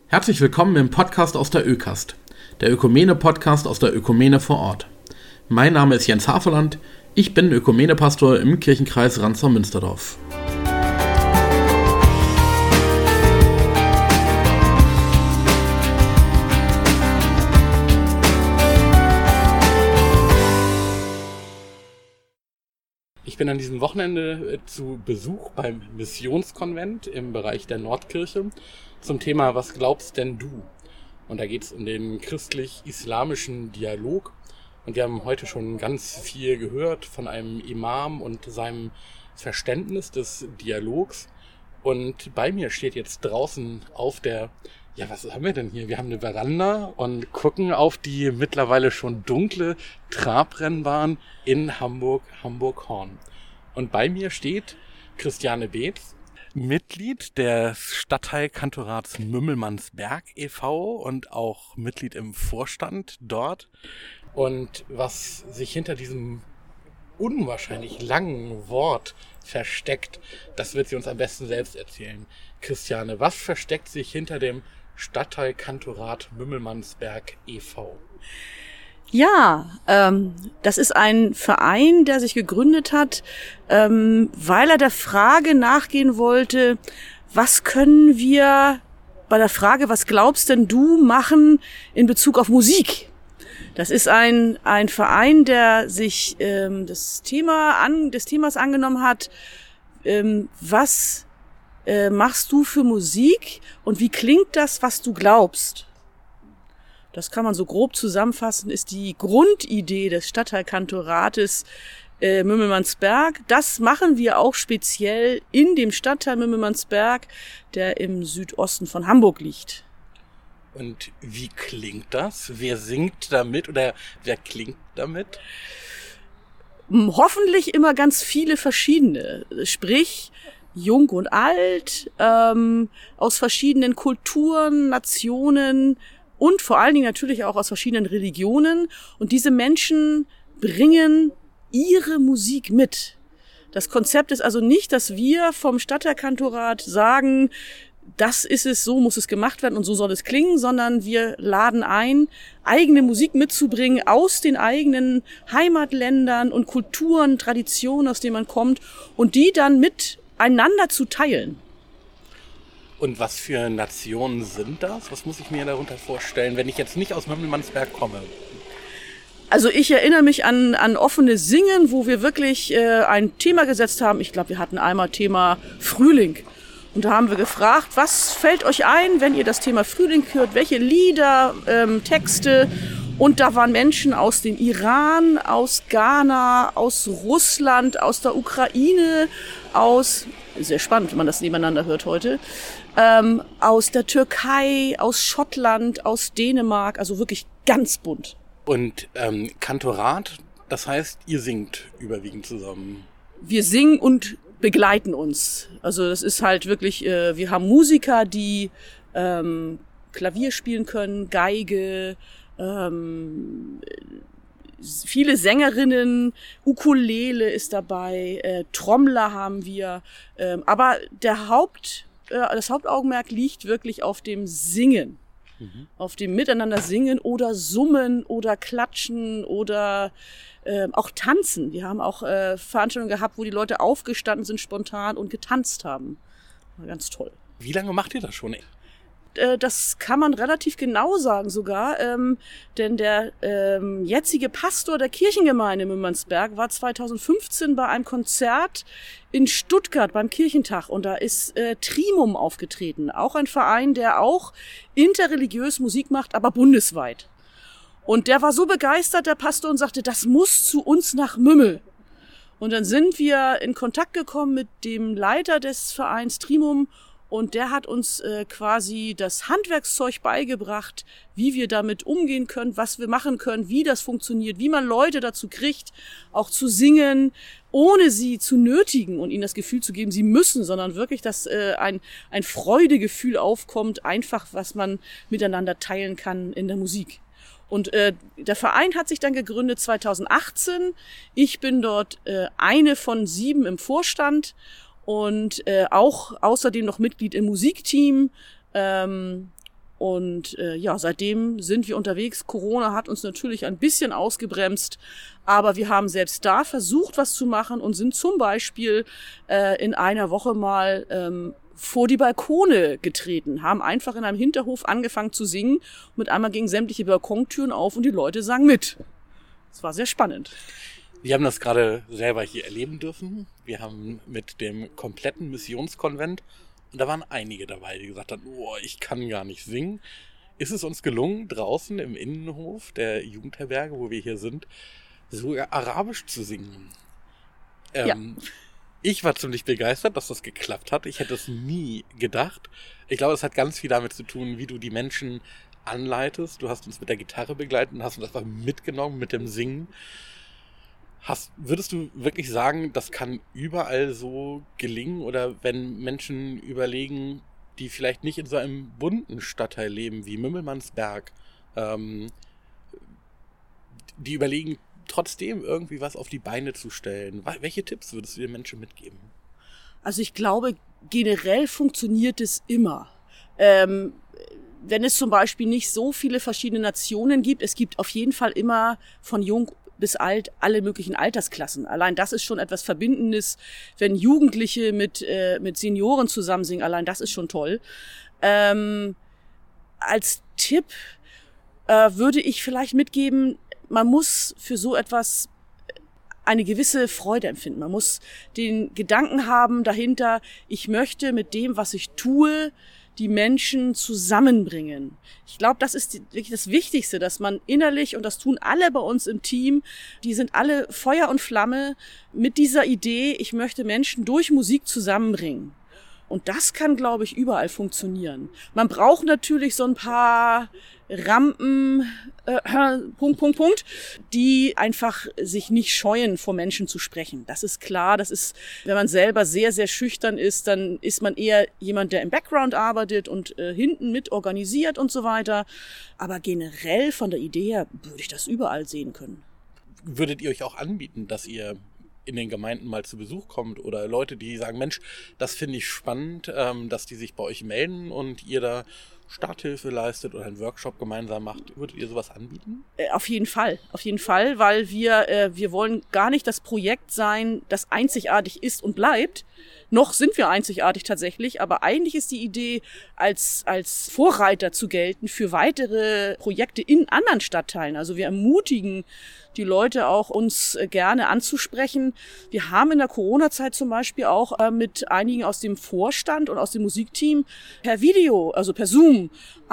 Herzlich willkommen im Podcast aus der ÖCast, der Ökumene-Podcast aus der Ökumene vor Ort. Mein Name ist Jens Haferland, ich bin Ökumene-Pastor im Kirchenkreis Ransau-Münsterdorf. Ich bin an diesem Wochenende zu Besuch beim Missionskonvent im Bereich der Nordkirche zum Thema "Was glaubst denn du?" Und da geht es um den christlich-islamischen Dialog. Und wir haben heute schon ganz viel gehört von einem Imam und seinem Verständnis des Dialogs. Und bei mir steht jetzt draußen auf der, was haben wir denn hier? Wir haben eine Veranda und gucken auf die mittlerweile schon dunkle Trabrennbahn in Hamburg-Horn. Und bei mir steht Christiane Beetz, Mitglied des Stadtteilkantorats Mümmelmannsberg e.V. und auch Mitglied im Vorstand dort. Und was sich hinter diesem unwahrscheinlich langen Wort versteckt, das wird sie uns am besten selbst erzählen. Christiane, was versteckt sich hinter dem Stadtteilkantorat Mümmelmannsberg e.V.? Ja, das ist ein Verein, der sich gegründet hat, weil er der Frage nachgehen wollte, was können wir bei der Frage, was glaubst denn du, machen in Bezug auf Musik? Das ist ein Verein, der sich des Themas angenommen hat, was machst du für Musik und wie klingt das, was du glaubst? Das kann man so grob zusammenfassen, ist die Grundidee des Stadtteilkantorates Mümmelmannsberg. Das machen wir auch speziell in dem Stadtteil Mümmelmannsberg, der im Südosten von Hamburg liegt. Und wie klingt das? Wer singt damit oder wer klingt damit? Hoffentlich immer ganz viele verschiedene, sprich jung und alt, aus verschiedenen Kulturen, Nationen und vor allen Dingen natürlich auch aus verschiedenen Religionen. Und diese Menschen bringen ihre Musik mit. Das Konzept ist also nicht, dass wir vom Stadtteilkantorat sagen, das ist es, so muss es gemacht werden und so soll es klingen, sondern wir laden ein, eigene Musik mitzubringen aus den eigenen Heimatländern und Kulturen, Traditionen, aus denen man kommt und die dann miteinander zu teilen. Und was für Nationen sind das? Was muss ich mir darunter vorstellen, wenn ich jetzt nicht aus Mümmelmannsberg komme? Also ich erinnere mich an offene Singen, wo wir wirklich ein Thema gesetzt haben. Ich glaube, wir hatten einmal Thema Frühling. Und da haben wir gefragt, was fällt euch ein, wenn ihr das Thema Frühling hört? Welche Lieder, Texte? Und da waren Menschen aus dem Iran, aus Ghana, aus Russland, aus der Ukraine, sehr spannend, wenn man das nebeneinander hört heute, aus der Türkei, aus Schottland, aus Dänemark, also wirklich ganz bunt. Und Kantorat, das heißt, ihr singt überwiegend zusammen? Wir singen und begleiten uns. Also das ist halt wirklich, wir haben Musiker, die Klavier spielen können, Geige, viele Sängerinnen, Ukulele ist dabei, Trommler haben wir, aber das Hauptaugenmerk liegt wirklich auf dem Singen, auf dem Miteinander singen oder summen oder klatschen oder auch tanzen. Wir haben auch Veranstaltungen gehabt, wo die Leute aufgestanden sind spontan und getanzt haben. War ganz toll. Wie lange macht ihr das schon? Das kann man relativ genau sagen sogar, denn der jetzige Pastor der Kirchengemeinde Mümmelmannsberg war 2015 bei einem Konzert in Stuttgart beim Kirchentag und da ist Trimum aufgetreten, auch ein Verein, der auch interreligiös Musik macht, aber bundesweit. Und der war so begeistert, der Pastor, und sagte, das muss zu uns nach Mümmel. Und dann sind wir in Kontakt gekommen mit dem Leiter des Vereins Trimum und der hat uns quasi das Handwerkszeug beigebracht, wie wir damit umgehen können, was wir machen können, wie das funktioniert, wie man Leute dazu kriegt, auch zu singen, ohne sie zu nötigen und ihnen das Gefühl zu geben, sie müssen, sondern wirklich, dass ein Freudegefühl aufkommt, einfach was man miteinander teilen kann in der Musik. Und der Verein hat sich dann gegründet 2018. Ich bin dort eine von 7 im Vorstand und auch außerdem noch Mitglied im Musikteam. Und ja, seitdem sind wir unterwegs. Corona hat uns natürlich ein bisschen ausgebremst, aber wir haben selbst da versucht, was zu machen und sind zum Beispiel in einer Woche mal vor die Balkone getreten, haben einfach in einem Hinterhof angefangen zu singen. Mit einmal gingen sämtliche Balkontüren auf und die Leute sangen mit. Das war sehr spannend. Wir haben das gerade selber hier erleben dürfen. Wir haben mit dem kompletten Missionskonvent, und da waren einige dabei, die gesagt haben, oh, ich kann gar nicht singen. Ist es uns gelungen, draußen im Innenhof der Jugendherberge, wo wir hier sind, sogar Arabisch zu singen. Ja. Ich war ziemlich begeistert, dass das geklappt hat. Ich hätte es nie gedacht. Ich glaube, es hat ganz viel damit zu tun, wie du die Menschen anleitest. Du hast uns mit der Gitarre begleitet und hast uns einfach mitgenommen mit dem Singen. Würdest du wirklich sagen, das kann überall so gelingen? Oder wenn Menschen überlegen, die vielleicht nicht in so einem bunten Stadtteil leben wie Mümmelmannsberg, die überlegen, trotzdem irgendwie was auf die Beine zu stellen. Welche Tipps würdest du den Menschen mitgeben? Also ich glaube, generell funktioniert es immer. Wenn es zum Beispiel nicht so viele verschiedene Nationen gibt, es gibt auf jeden Fall immer von jung bis alt alle möglichen Altersklassen. Allein das ist schon etwas Verbindendes, wenn Jugendliche mit Senioren zusammen singen, allein das ist schon toll. Als Tipp würde ich vielleicht mitgeben, man muss für so etwas eine gewisse Freude empfinden. Man muss den Gedanken haben dahinter, ich möchte mit dem, was ich tue, die Menschen zusammenbringen. Ich glaube, das ist wirklich das Wichtigste, dass man innerlich, und das tun alle bei uns im Team, die sind alle Feuer und Flamme mit dieser Idee, ich möchte Menschen durch Musik zusammenbringen. Und das kann, glaube ich, überall funktionieren. Man braucht natürlich so ein paar Rampen, die einfach sich nicht scheuen, vor Menschen zu sprechen. Das ist klar, das ist, wenn man selber sehr, sehr schüchtern ist, dann ist man eher jemand, der im Background arbeitet und hinten mit organisiert und so weiter. Aber generell von der Idee her würde ich das überall sehen können. Würdet ihr euch auch anbieten, dass ihr in den Gemeinden mal zu Besuch kommt oder Leute, die sagen, Mensch, das finde ich spannend, dass die sich bei euch melden und ihr da Starthilfe leistet oder einen Workshop gemeinsam macht. Würdet ihr sowas anbieten? Auf jeden Fall, weil wir wollen gar nicht das Projekt sein, das einzigartig ist und bleibt. Noch sind wir einzigartig tatsächlich, aber eigentlich ist die Idee, als Vorreiter zu gelten für weitere Projekte in anderen Stadtteilen. Also wir ermutigen die Leute auch, uns gerne anzusprechen. Wir haben in der Corona-Zeit zum Beispiel auch mit einigen aus dem Vorstand und aus dem Musikteam per Video, also per Zoom,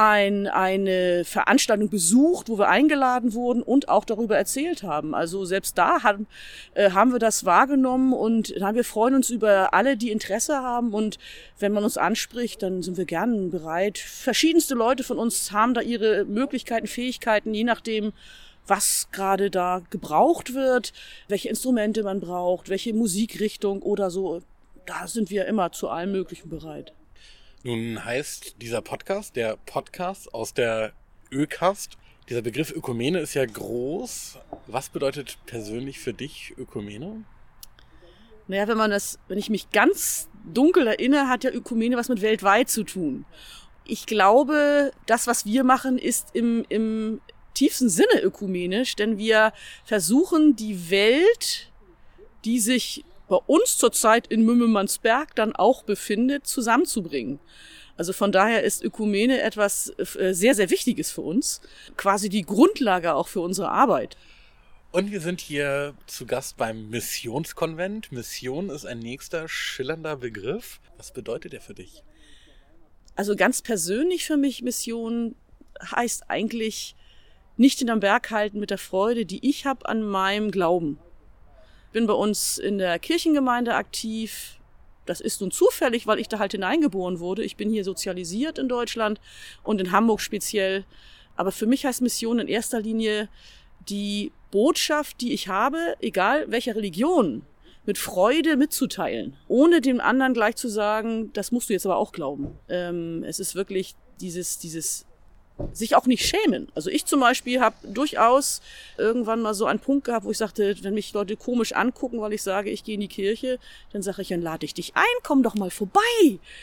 eine Veranstaltung besucht, wo wir eingeladen wurden und auch darüber erzählt haben. Also selbst da haben wir das wahrgenommen und wir freuen uns über alle, die Interesse haben. Und wenn man uns anspricht, dann sind wir gerne bereit. Verschiedenste Leute von uns haben da ihre Möglichkeiten, Fähigkeiten, je nachdem, was gerade da gebraucht wird, welche Instrumente man braucht, welche Musikrichtung oder so. Da sind wir immer zu allem Möglichen bereit. Nun heißt dieser Podcast, der Podcast aus der ÖCast. Dieser Begriff Ökumene ist ja groß. Was bedeutet persönlich für dich Ökumene? Naja, wenn ich mich ganz dunkel erinnere, hat ja Ökumene was mit weltweit zu tun. Ich glaube, das, was wir machen, ist im tiefsten Sinne ökumenisch, denn wir versuchen die Welt, die sich bei uns zurzeit in Mümmelmannsberg dann auch befindet, zusammenzubringen. Also von daher ist Ökumene etwas sehr, sehr Wichtiges für uns, quasi die Grundlage auch für unsere Arbeit. Und wir sind hier zu Gast beim Missionskonvent. Mission ist ein nächster schillernder Begriff. Was bedeutet der für dich? Also ganz persönlich für mich, Mission heißt eigentlich nicht hinterm Berg halten mit der Freude, die ich habe an meinem Glauben. Ich bin bei uns in der Kirchengemeinde aktiv. Das ist nun zufällig, weil ich da halt hineingeboren wurde. Ich bin hier sozialisiert in Deutschland und in Hamburg speziell. Aber für mich heißt Mission in erster Linie die Botschaft, die ich habe, egal welcher Religion, mit Freude mitzuteilen. Ohne dem anderen gleich zu sagen, das musst du jetzt aber auch glauben. Es ist wirklich dieses sich auch nicht schämen. Also ich zum Beispiel habe durchaus irgendwann mal so einen Punkt gehabt, wo ich sagte, wenn mich Leute komisch angucken, weil ich sage, ich gehe in die Kirche, dann sage ich, dann lade ich dich ein, komm doch mal vorbei.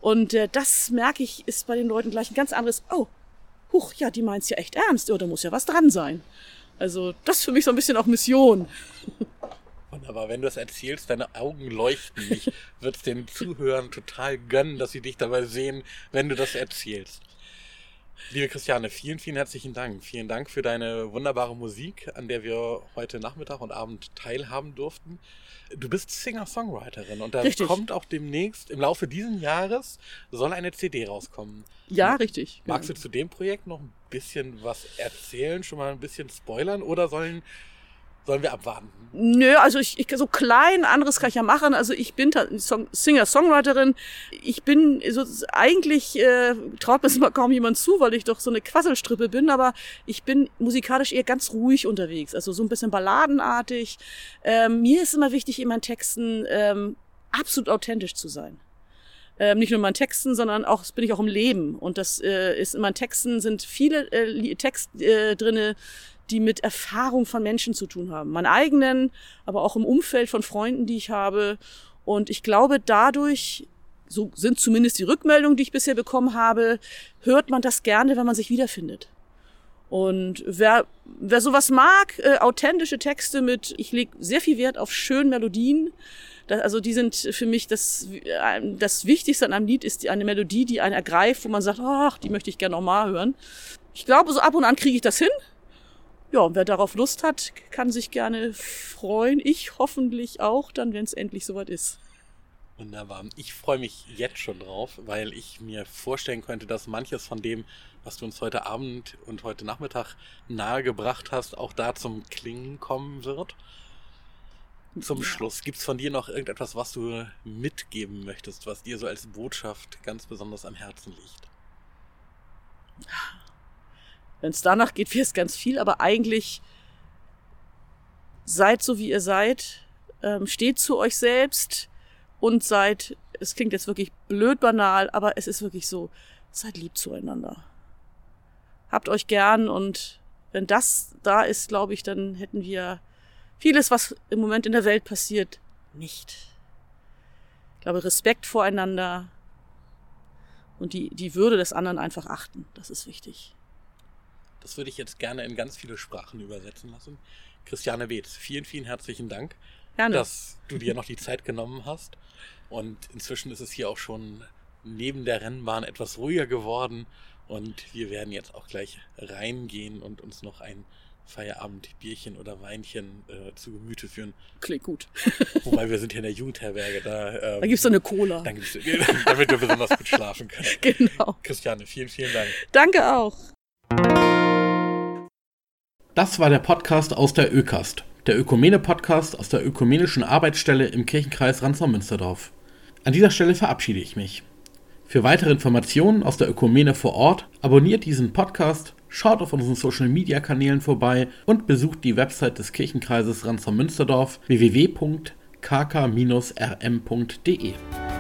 Und das merke ich, ist bei den Leuten gleich ein ganz anderes, oh, huch, ja, die meint's ja echt ernst, da muss ja was dran sein. Also das ist für mich so ein bisschen auch Mission. Wunderbar, wenn du es erzählst, deine Augen leuchten. Ich würde es den Zuhörern total gönnen, dass sie dich dabei sehen, wenn du das erzählst. Liebe Christiane, vielen, vielen herzlichen Dank. Vielen Dank für deine wunderbare Musik, an der wir heute Nachmittag und Abend teilhaben durften. Du bist Singer-Songwriterin und da Richtig. Kommt auch demnächst, im Laufe dieses Jahres, soll eine CD rauskommen. Ja, richtig. Magst du zu dem Projekt noch ein bisschen was erzählen, schon mal ein bisschen spoilern oder sollen wir abwarten? Nö, also ich so klein, anderes kann ich ja machen. Also ich bin Singer-Songwriterin. Ich bin so eigentlich, traut mir das immer kaum jemand zu, weil ich doch so eine Quasselstrippe bin, aber ich bin musikalisch eher ganz ruhig unterwegs, also so ein bisschen balladenartig. Mir ist immer wichtig, in meinen Texten absolut authentisch zu sein. Nicht nur in meinen Texten, sondern auch, das bin ich auch im Leben. Und das ist in meinen Texten sind viele Texte drinne, die mit Erfahrung von Menschen zu tun haben. Meinen eigenen, aber auch im Umfeld von Freunden, die ich habe. Und ich glaube, dadurch, so sind zumindest die Rückmeldungen, die ich bisher bekommen habe, hört man das gerne, wenn man sich wiederfindet. Und wer sowas mag, authentische Texte mit, ich lege sehr viel Wert auf schöne Melodien. Also die sind für mich das Wichtigste an einem Lied ist eine Melodie, die einen ergreift, wo man sagt, ach, die möchte ich gerne nochmal hören. Ich glaube, so ab und an kriege ich das hin. Ja, und wer darauf Lust hat, kann sich gerne freuen. Ich hoffentlich auch, dann, wenn es endlich soweit ist. Wunderbar. Ich freue mich jetzt schon drauf, weil ich mir vorstellen könnte, dass manches von dem, was du uns heute Abend und heute Nachmittag nahegebracht hast, auch da zum Klingen kommen wird. Zum Schluss, gibt's von dir noch irgendetwas, was du mitgeben möchtest, was dir so als Botschaft ganz besonders am Herzen liegt? Wenn es danach geht, wäre es ganz viel, aber eigentlich seid so, wie ihr seid, steht zu euch selbst und seid, es klingt jetzt wirklich blöd banal, aber es ist wirklich so, seid lieb zueinander. Habt euch gern und wenn das da ist, glaube ich, dann hätten wir vieles, was im Moment in der Welt passiert, nicht. Ich glaube, Respekt voreinander und die Würde des anderen einfach achten, das ist wichtig. Das würde ich jetzt gerne in ganz viele Sprachen übersetzen lassen. Christiane Beetz, vielen, vielen herzlichen Dank, Gerne. dass du dir noch die Zeit genommen hast. Und inzwischen ist es hier auch schon neben der Rennbahn etwas ruhiger geworden. Und wir werden jetzt auch gleich reingehen und uns noch ein Feierabendbierchen oder Weinchen zu Gemüte führen. Klingt gut. Wobei wir sind hier in der Jugendherberge. Da Da gibt's so eine Cola. Damit wir besonders gut schlafen können. Genau. Christiane, vielen, vielen Dank. Danke auch. Das war der Podcast aus der ÖCAST, der Ökumene-Podcast aus der Ökumenischen Arbeitsstelle im Kirchenkreis Ransau-Münsterdorf. An dieser Stelle verabschiede ich mich. Für weitere Informationen aus der Ökumene vor Ort abonniert diesen Podcast, schaut auf unseren Social-Media-Kanälen vorbei und besucht die Website des Kirchenkreises Ransau-Münsterdorf www.kk-rm.de.